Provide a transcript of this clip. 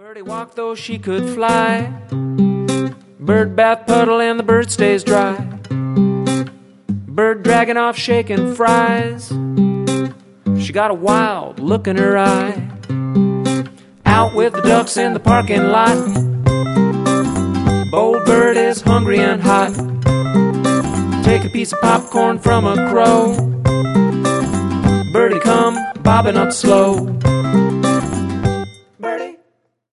Birdie walked though she could fly. Bird bath puddle and the bird stays dry. Bird dragging off shaking fries. She got a wild look in her eye. Out with the ducks in the parking lot. Bold bird is hungry and hot. Take a piece of popcorn from a crow. Birdie come bobbing up slow.